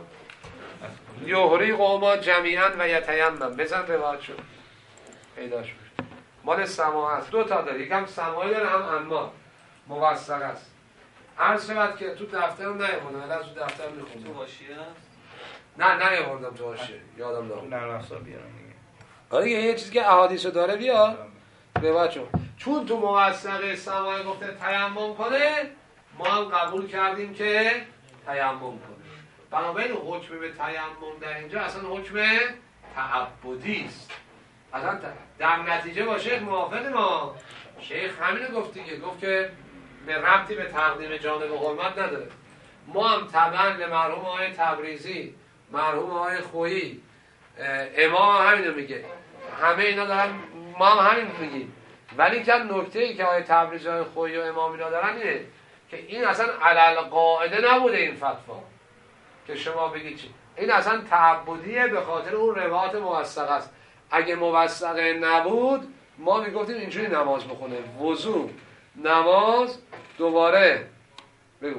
یهری قوما جمیعا و یتیمم، بزن روایت شو پیداش بشه. مال سماعه است، دو تا داره، یکم سماعه داره هم اما موثق است. عرض شود که تو دفتر رو نیاوردم، ولی از تو دفتر میخوندم. تو حاشیه هست؟ نه نیاوردم تو حاشیه، یادم دارم. نرم افزار بیارم دیگه. آره یه چیزی که احادیث داره بیا به بچه‌ها، چون تو موثقه سماعه گفته تیمم کنه، ما هم قبول کردیم که تیمم کنه. بنابراین حکم به تیمم در اینجا اصلا حکم تعبدی است. اصلا در نتیجه با شیخ موافق ما، شیخ همینو گفت دیگه، گفت که به ربطی به تقدیم جانب حرمت نداره. ما هم طبعا به مرحوم آقای تبریزی، مرحوم آقای خویی، امام هم همینو میگه، همه اینا دارن، ما هم همین میگیم. ولی که نکته ای که آقای تبریزی، آقای خویی و امام اینا دارن اینه که این اصلا علل قاعده نبوده این فتوا که شما بگید چی، این اصلا تعبدیه به خاطر اون روایت موثق است. اگه موثقه نبود ما میگفتیم اینجوری نماز بخونه، وضو نماز دوباره بگو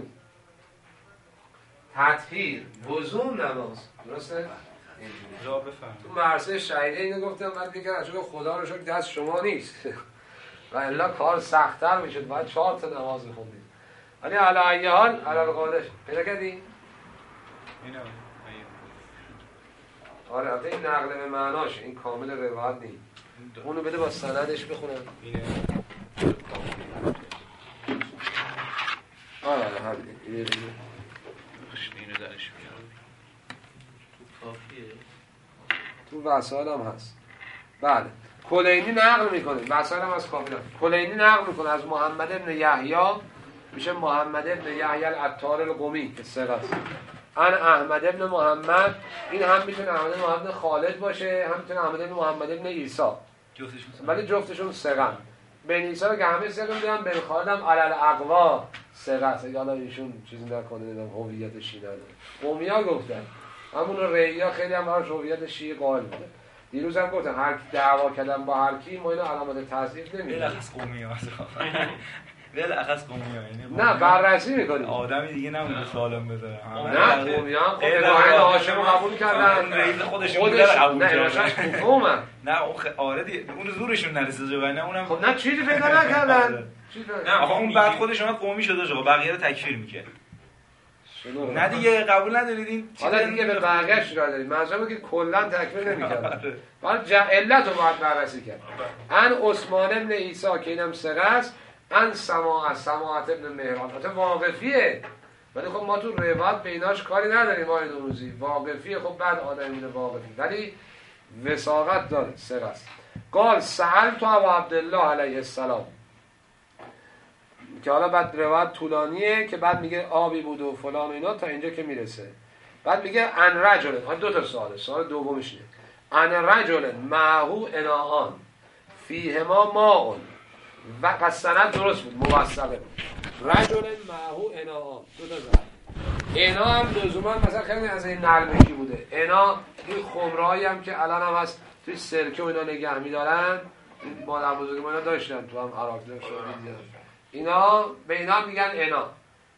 تطهیر وضو نماز، درسته؟ جواب بفهم. تو مرسه شهیده اینو گفتم، بعد میگن چون خدا رو شکر دست شما نیست و الا کار سخت‌تر میشد، باید چهار تا نماز می‌خوندید. ولی علی ای حال علی القاعده پیدا کردی؟ اینو آره البته این نقل به معناشه، این کامل روایت نیست. اونو بده با سندش بخونم. اینه آره همین اینه دیگه. اینو درش میارم. کافیه. تو وسائل هم هست. بله کلینی نقل میکنه، وسائل هم از کافی. کلینی نقل میکنه از محمد ابن یحیی، میشه محمد ابن یحیی العطار القمی که ثقه است. ان احمد ابن محمد، این هم میتونه احمد ابن محمد خالد باشه، هم میتونه احمد ابن محمد ابن عیسی، جفتشون ولی جفتشون ثقه. بن عیسی رو که همه ثقه میدونن، بن خالد هم علی الاقوا ثقه است. یالا ایشون چیزی نکنه نمیدونم هویت شیعه نداره. قومیا گفتن، همون رییا خیلی هم براش هویت شیعه قائل بوده. دیروز هم گفتم هر کی دعوا کردن با هر کی ما اینو علامت تصدیق نمیدیم. بالاخص قومیا بالاخص قومیا یعنی نه بررسی میکنیم. آدمی دیگه نمونه سالم بذاره. نه قومیا خود ابراهیم هاشم قبول کردن، رئیس خودشون خودش قبول نه کردن. ارشاش کوفه. نه آره دیگه اون زورشون نرسید جو، نه اونم خب نه چیزی پیدا نکردن. چیزی نه آخه اون بعد خودش اومد قومی شده جو، بقیه رو تکفیر میکرد. شنو نه دیگه قبول ندارید این حالا دیگه به بقیه‌اش را دارید. منظورم که کلا تکفیر نمی‌کردن. بعد علت رو باید بررسی کرد. ان عثمان ابن عیسی که اینم ثقه است، ان سماع سماعت ابن مهران، البته واقفیه، ولی خب ما تو روایت بیناش کاری نداریم. ما روزی واقفیه، خب بعد آدم میره واقفی، ولی وثاقت داره، ثقه است. قال سألت ابو عبدالله علیه السلام، که حالا بعد روایت طولانیه که بعد میگه آبی بود و فلان و اینا تا اینجا که میرسه. بعد میگه ان رجل، ها دو تا سواله. سوال دومش اینه ان رجل معهو اناءان فیهما ماء، و قصنت درست بود، موثقه بود. رجل معهو اناءان، دو تا زن. انا هم لزوما مثلا خیلی از این نلمکی بوده. انا این خمرهایی هم که الان هم هست توی سرکه و اینا نگه میدارن، مادر بزرگ ما اینا داشتن تو هم عراق داشتن. اینا به اینا میگن انا.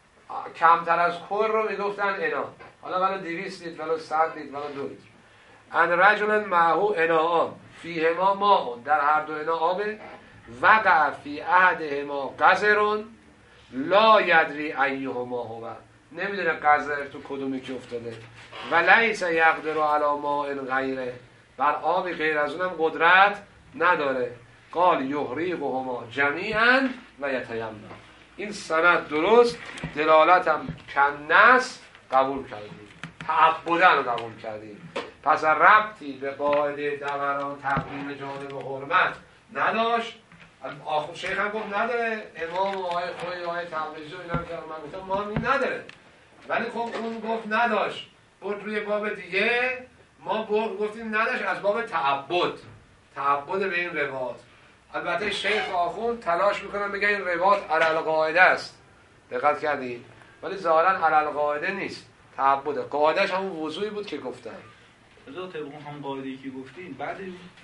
کمتر از کور رو میگفتن انا. حالا ولی دویست لیتر ولی صد لیتر ولی دو لیتر. ان رجل معهو اناءان فیهما ماء، در هر دو انا آبه. وقع فی احدهما قذر لا یدری ایهما هو، نمیدونه قذر تو کدومی که افتاده. و لیس یقدر علی ماء غیره، بر آبی غیر از اونم قدرت نداره. قال یحریقهما جمیعا و یتیمم. این سند درست، دلالتم کنس قبول کردیم، تعبدن رو قبول کردیم. پس ربطی به قاعده دوران تقدیم جانب و حرمت نداشت. آخر شیخ هم گفت نداره، امام و آقای خوی آقای تقریزی و اینا که من گفتم ما این نداره، ولی خب اون گفت نداشت، بود روی باب دیگه. ما گفتیم نداشت از باب تعبد، تعبد به این روایت. البته شیخ آخوند تلاش میکنن بگن این روایت علی القاعده است، دقت کردید؟ ولی ظاهرا علی القاعده نیست، تعبده. قاعدهش همون وضوعی بود که گفتن. حضرت طبق هم قاعده‌ای که گفتین بعد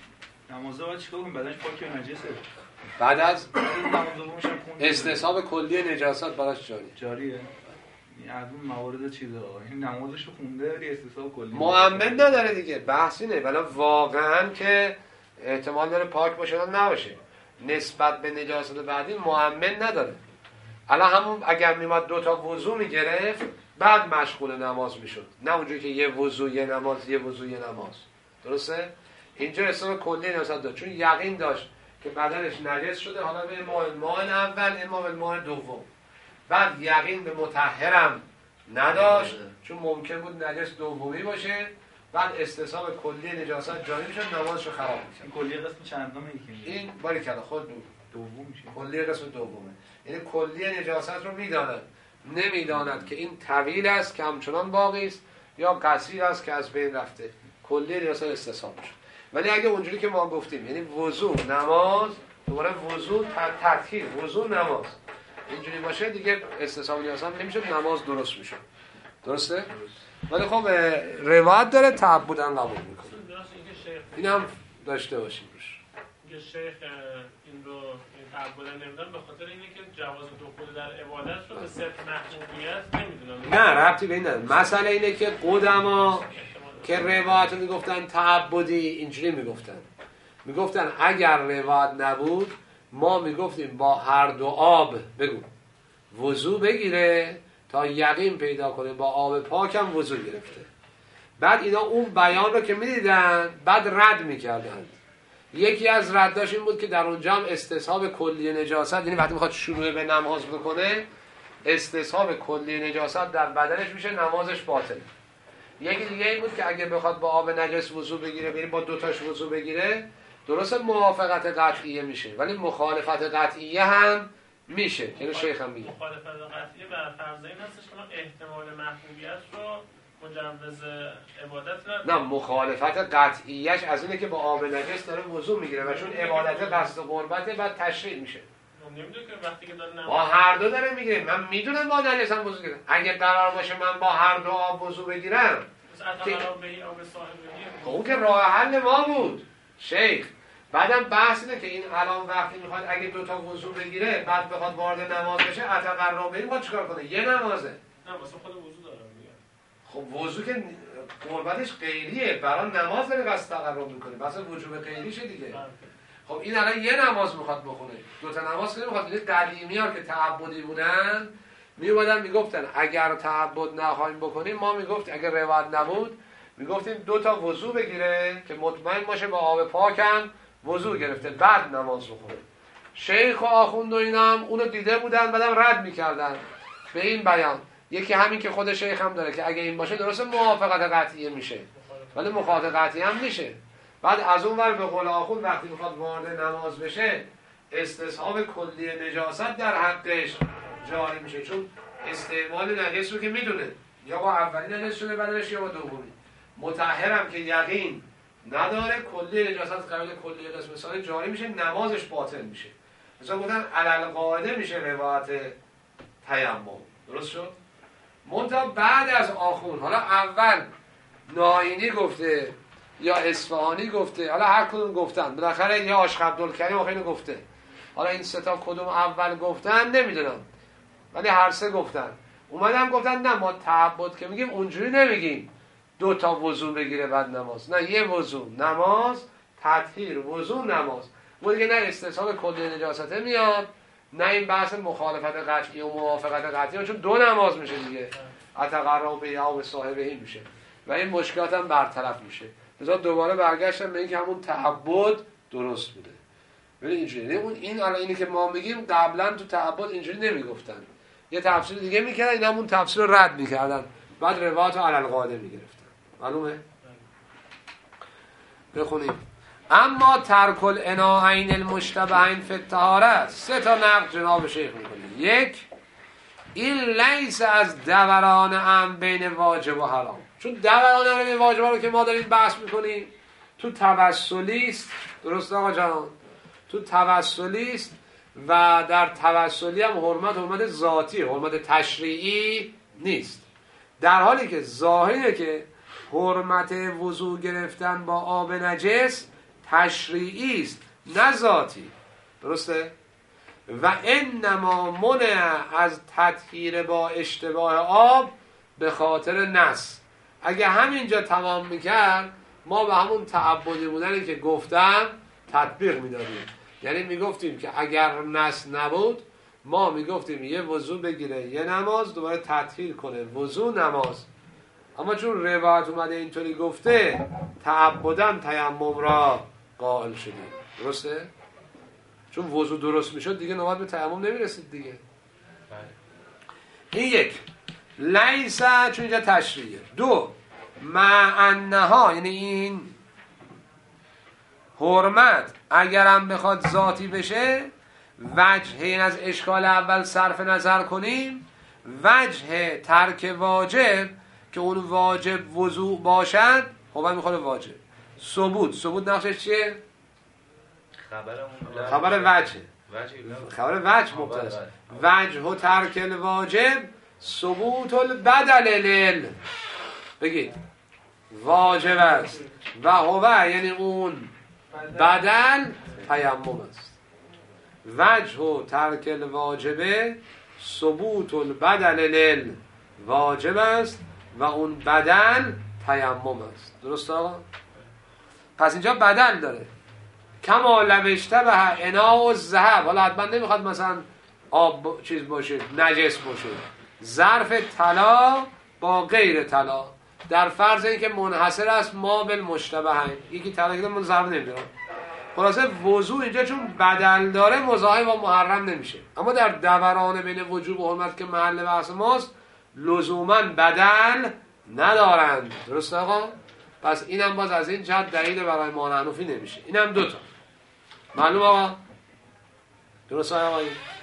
نمازه باید چیکار کنیم؟ بدنش پاک یا نجسه؟ بعد از نماز استصحاب کلی نجاست براش جاری جاریه. این از اون موارد چیزا این نمازشو خونده ولی استصحاب کلی مؤمن نداره دیگه، بحثی نه. ولی واقعا که احتمال داره پاک باشه یا نباشه، نسبت به نجاست بعدی مؤمن نداره. الان همون اگر میماد دو تا وضو میگرفت بعد مشغول نماز میشد، نه اونجوری که یه وضو یه نماز یه وضو یه نماز. درسته؟ اینجا اصلا کلی نجاست داشت، چون یقین داشت که بدنش نجس شده، حالا به ماء ماء اول اما به ماء دوم. بعد یقین به مطهرم نداشت چون ممکن بود نجس دومی باشه. بعد استصحاب کلی نجاست جاری میشد، نمازشو خراب میشد. کلی قسم چندمه یکی این باری کلا خود دو دوم میشه. کلی قسم دومه، یعنی کلی نجاست رو میداند، نمیداند که این طویل است که همچنان باقی است یا قصیر است که از بین رفته. کلی نجاست استصحاب میشه. ولی اگه اونجوری که ما گفتیم، یعنی وضو نماز، دوباره وضو تطهیر، وضو نماز، اینجوری باشه دیگه استصحاب نجاست نمیشه، نماز درست میشه. درسته؟ ولی خب روایت داره تعبدن قبول میکنه. این هم داشته باشیم روش. که شیخ این رو این تعبدن نمیدونم به خاطر اینه که جواز دخول در عبادت رو به صرف محمودیت نمیدونم. نه ربطی به این نداره. مسئله اینه که قدما که روایت میگفتن تعبدی اینجوری میگفتن، میگفتن اگر روایت نبود ما میگفتیم با هر دو آب بگو وضو بگیره تا یقین پیدا کنه با آب پاک هم وضو گرفته. بعد اینا اون بیان رو که میدیدن بعد رد میکردن. یکی از رداش این بود که در اونجا هم استصحاب کلی نجاست، یعنی وقتی میخواد شروع به نماز بکنه استصحاب کلی نجاست در بدنش میشه، نمازش باطله. یکی دیگه این بود که اگه بخواد با آب نجس وضو بگیره، یعنی با دوتاش وضو بگیره، درست موافقت قطعیه میشه ولی مخالفت قطعیه هم میشه. یعنی شیخ هم میگه مخالفت قطعیه بر فرض این هستش که ما احتمال محبوبیت رو مجوز عبادت نداره. نه، مخالفت قطعیش از اینه که با آب نجس داره وضو میگیره و چون عبادت قصد قربته بعد تشریع میشه. نمیدونه که وقتی که داره نماز با هر دو داره میگیره. من میدونم با نجس هم وضو گیرم. اگه قرار باشه من با هر دو آب وضو بگیرم که آب صاحبی اون که راه حل ما بود شیخ. بعدم بحث اینه که این الان وقتی میخواد اگه دوتا وضو بگیره بعد بخواد وارد نماز بشه اتقرب به این باید چیکار کنه؟ یه نمازه. نه واسه خود وضو دارم میگم. خب وضو که قربتش غیریه، برای نماز داره قصد تقرب میکنه، بس وجوب غیریشه دیگه. خب این الان یه نماز میخواد بخونه، دوتا نماز که نمیخواد. این قدیمی ها که تعبدی بودن میومدن میگفتن اگر تعبد نخواهیم بکنیم، ما میگفتیم اگر روایت نبود میگفتیم دوتا وضو بگیره که مطمئن باشه با آب پاکم وضو گرفته بعد نماز بخونه. شیخ و آخوند و اینا هم اونو دیده بودن بعدم رد میکردن به این بیان. یکی همین که خود شیخ هم داره که اگه این باشه درست موافقت قطعیه میشه ولی مخالفت قطعیه هم میشه. بعد از اون ور به قول آخوند وقتی میخواد وارد نماز بشه استصحاب کلی نجاست در حقش جاری میشه، چون استعمال نجس رو که میدونه یا با اولی نجس شده بدنش یا با دومی. مطهرم که یقین نداره کلی نجاست قبل کلی قسم ثانی جاری میشه، نمازش باطل میشه. مثلا گفتن علل قاعده میشه روایت تیمم. درست شد؟ منتها بعد از آخون، حالا اول ناینی گفته یا اصفهانی گفته، حالا هر کدوم گفتن، بالاخره یا عاشق عبدالکریم آخه گفته، حالا این سه تا کدوم اول گفتن نمیدونم ولی هر سه گفتن. اومدن گفتن نه ما تعبد که میگیم اونجوری نمیگیم دو تا وضو بگیره بعد نماز، نه یه وضو نماز، تطهیر وضو نماز. اون دیگه نه استصحاب کلی نجاسته میاد نه این بحث مخالفت قطعی و موافقت قطعی، چون دو نماز میشه دیگه، اتقرب به یا به صاحبه میشه و این مشکلات هم برطرف میشه. مثلا دوباره برگشتم به اینکه همون تعبد درست بوده. ببین اینجوری اون این الان اینی که ما میگیم قبلا تو تعبد اینجوری نمیگفتن، یه تفسیر دیگه میکردن، اینا همون تفسیر رو رد میکردن بعد روایت رو علل قاعده میگرفتن. معلومه؟ بخونیم. اما ترک الاناعین المشتبهین فی الطهاره، سه تا نقد جناب شیخ میکنیم. یک، این لیس از دوران ام بین واجب و حرام، چون دوران ام بین واجب رو که ما داریم بحث میکنیم تو توسلی است. درست آقا جان؟ تو توسلی است و در توسلی هم حرمت حرمت ذاتی، حرمت تشریعی نیست، در حالی که ظاهره که حرمت وضو گرفتن با آب نجس تشریعی است نه ذاتی. درسته؟ و انما منع از تطهیر با اشتباه آب به خاطر نس. اگه همینجا تمام میکرد ما به همون تعبدی بودنی که گفتم تطبیق میدادیم، یعنی میگفتیم که اگر نس نبود ما میگفتیم یه وضو بگیره یه نماز، دوباره تطهیر کنه وضو نماز. اما چون روایت اومده اینطوری گفته تعبداً تیمم را قائل شدیم. درسته؟ چون وضو درست میشد دیگه نوبت به تیمم نمیرسید دیگه. این یک لیسا، چون اینجا تشریعه. دو، مع انها، یعنی این حرمت اگرم بخواد ذاتی بشه، وجه این از اشکال اول صرف نظر کنیم، وجه ترک واجب که اون واجب وضوع باشد خب هم میخواد واجب. ثبوت، ثبوت نقشش چیه؟ خبر وجه، خبر وجه مبتداست. وجه و ترک الواجب ثبوت البدل لل، بگید واجب است و هو یعنی اون بدل تیمم است. وجه و ترک الواجب ثبوت البدل لل، واجب است و اون بدل تیمم است. درست آقا؟ پس اینجا بدل داره، کما لبشته به انا و ذهب. حالا حتما نمیخواد مثلا آب چیز باشه، نجس باشه. ظرف طلا با غیر طلا در فرض اینکه منحصر است ما بالمشتبهین. یکی طلا که من ضرب نمیدونم. خلاصه وضو اینجا چون بدل داره مزاحم با محرم نمیشه. اما در دوران بین وجوب و حرمت که محل بحث ماست لزوما بدل ندارند. درسته آقا؟ پس اینم باز از این جهت دلیل برای مانعنوفی نمیشه. اینم دوتا معلوم آقا؟ درسته آقا؟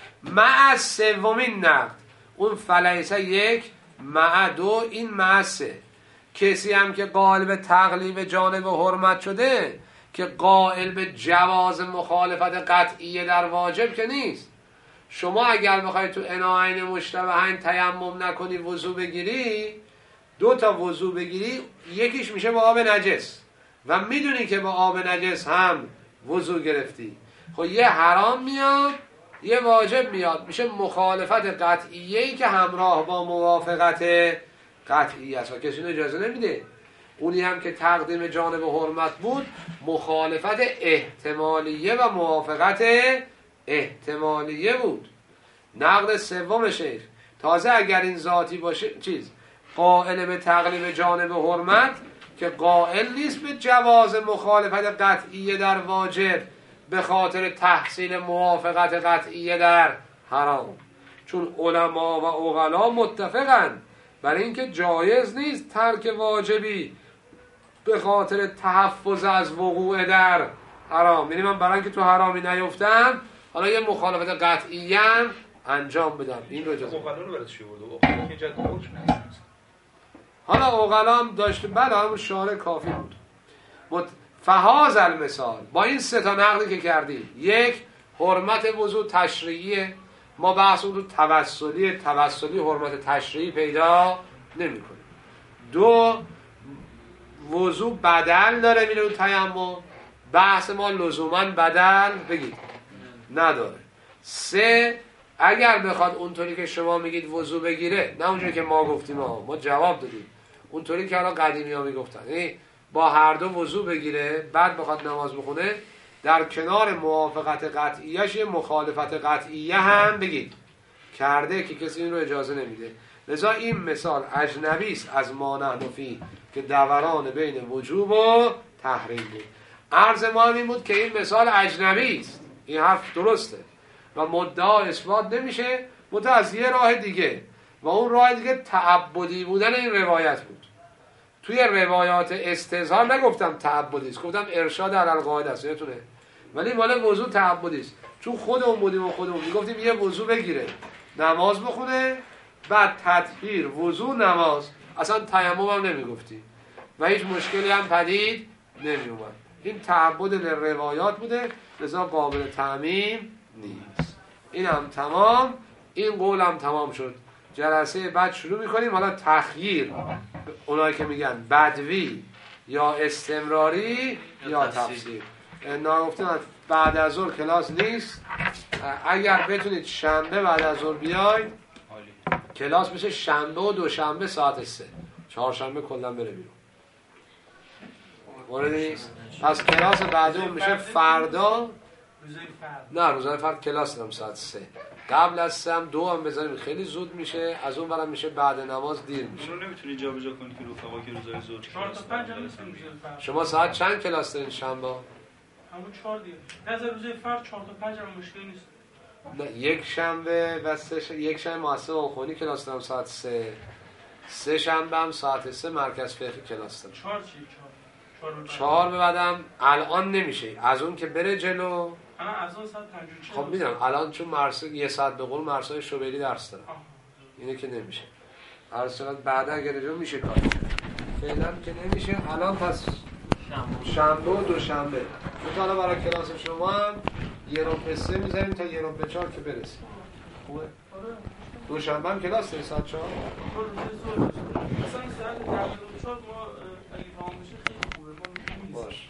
مع سومین نقد اون فلیسه یک، مع دو این مع سه. کسی هم که قائل به تقلیب جانب حرمت شده که قائل به جواز مخالفت قطعیه در واجب که نیست. شما اگر بخوای تو اناعین مشتبهین تیمم نکنی وضو بگیری، دو تا وضو بگیری، یکیش میشه با آب نجس و میدونی که با آب نجس هم وضو گرفتی. خب یه حرام میاد یه واجب میاد، میشه مخالفت قطعیه‌ای که همراه با موافقت قطعی است و کسی اجازه نمیده. اونی هم که تقدیم جانب حرمت بود مخالفت احتمالیه و موافقت احتمالیه بود. نقد سوم شیخ تازه اگر این ذاتی باشه چیز قائل به تقلیب جانب حرمت که قائل نیست به جواز مخالفت قطعیه در واجب به خاطر تحصیل موافقت قطعیه در حرام. چون علما و عقلا متفقن برای اینکه جایز نیست ترک واجبی به خاطر تحفظ از وقوع در حرام. یعنی من برای اینکه تو حرامی نیفتم حالا یه مخالفت قطعی هم انجام بدم. این رو اجازه عقلا رو برات چی برده؟ عقلا که جد حکم نیست. حالا عقلا هم داشت بعد همون شارع کافی بود. مت... فهاز المثال با این سه تا نقدی که کردی، یک حرمت وضو تشریعیه، ما بحث اون توسلی توسلی حرمت تشریعی پیدا نمی کنیم. دو وضو بدل داره میره اون تیمم، بحث ما لزوما بدل بگید نداره. سه اگر بخواد اونطوری که شما میگید وضو بگیره، نه اونجوری که ما گفتیم، ما, ما جواب دادیم اونطوری که الان قدیمی ها میگفتن، یعنی با هر دو وضو بگیره بعد بخواد نماز بخونه، در کنار موافقت قطعیش یه مخالفت قطعیه هم بگید کرده که کسی این رو اجازه نمیده. لذا این مثال اجنبی است از مانعنوفی که دوران بین وجوب و تحریم بود. عرض ما این بود که این مثال اجنبی است، این حرف درسته و مدعا اثبات نمیشه متأ از یه راه دیگه و اون راه دیگه تعبدی بودن این روایت بود. توی روایات استظهار نگفتم تعبدی است، گفتم ارشاد علی القاعده است، یادتونه؟ ولی مال وضو تعبدی است، چون خودمون بودیم و خودمون میگفتیم یه وضو بگیره نماز بخونه بعد تطهیر وضو نماز، اصلا تیمم هم نمیگفتیم و هیچ مشکلی هم پدید نمیومد. این تعبد لروایات بوده لذا قابل تعمیم نیست. این هم تمام، این قول هم تمام شد. جلسه بعد شروع میکنیم حالا تخییر، اونایی که میگن بدوی یا استمراری یا تفسیر. ناگفتن بعد از ظهر کلاس نیست، اگر بتونید شنبه بعد از ظهر بیاید کلاس میشه شنبه و دوشنبه ساعت سه، چهارشنبه کلا بره بیرون. مورد نیست؟ پس کلاس بعدی میشه فردا، نه روزهای فرد کلاس دارم ساعت سه، قبل از سه هم دو هم بذاریم خیلی زود میشه، از اون برم میشه بعد نماز دیر میشه. اون رو نمیتونی جا به جا کنی که رفقا که روزهای ظهر چهار تا پنج هم نیستیم. شما ساعت چند کلاس دارین شنبه؟ همون چهار دیگه. از روزهای فرد چهار تا پنج هم مشکل نیست. نه یک شنبه و سه ش... یک شنبه مؤسسه آخونی کلاس دارم ساعت سه، سه شنبه هم ساعت سه مرکز فقهی کلاس دارم. چهار چی؟ چهار. چهار به بعدم الان نمیشه، از اون که بره جلو الان از اون ساعت پنج و چهار. خب میدونم الان چون مرسا یه ساعت به قول مرسای شوبری درس دارم، اینه که نمیشه. هر ساعت بعدا اگر رجوع میشه کار، فعلا که نمیشه. الان پس شنبه و دوشنبه حالا برای کلاس شما هم یه رو به سه میذاریم تا یه رو به چهار که برسیم. خوبه؟ دوشنبه هم کلاس داری ساعت چهار؟ مثلا ساعت ده و چهار ما اگه تمام بشه خیلی خوبه. ما باش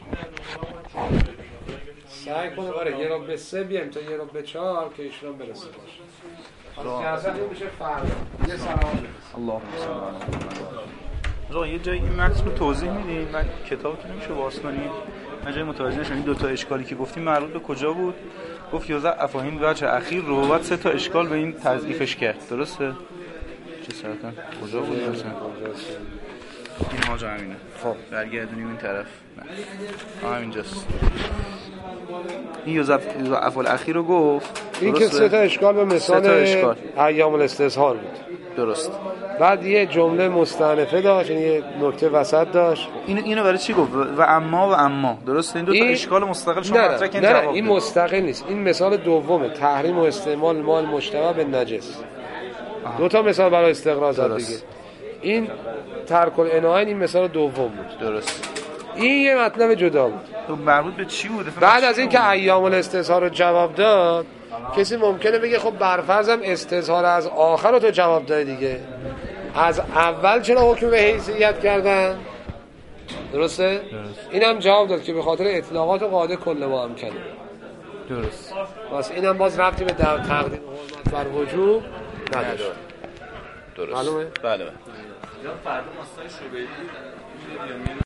سعی کنه برای یه رو به سه بیایم تا یه رو به چهار که ایشون برسه باشه. حالا جلسه این میشه فردا یه سلام الله سبحانه. آقا یه جایی این متن رو توضیح میدین؟ من کتاب که نمیشه باز کنیم من جای متوجه نشدم این دو تا اشکالی که گفتیم مربوط به کجا بود؟ گفت یوزع افاهیم وجه اخیر رو بعد سه تا اشکال به این تضعیفش کرد. درسته؟ چه سرکن؟ کجا بود مثلا؟ این ها جا همینه. خب برگردونیم این طرف. نه. همینجاست. این یوزع افعال اخیر رو گفت. این که سه تا اشکال به مثال اشکال. ایام الاستظهار بود. درست. بعد یه جمله مستأنفه داشت، یعنی یه نکته وسط داشت. این اینو برای چی گفت؟ و اما و اما. درسته؟ این دو تا این... اشکال مستقل شما مطرح کردین. نه نه این مستقل نیست. این مثال دومه، تحریم و استعمال مال مشتبه به نجس. آه. دو تا مثال برای استقرا زد دیگه. این ترک العنایه این مثال دوم بود. درست. این یه مطلب جدا بود. تو مربوط به چی بود؟ بعد از این که ایام الاستظهار رو جواب داد، کسی ممکنه بگه خب برفرضم استظهار از آخر رو تو جواب دادی دیگه، از اول چرا حکم به حیثیت کردن؟ درسته؟ درست. اینم جواب داد که به خاطر اطلاقات قاعده کل ما هم کنه. درست. واسه اینم باز ربطی به در تقدیم حرمت بر وجوب نداره. درست. معلومه؟ بله بله. یا فردا ماستای شوبری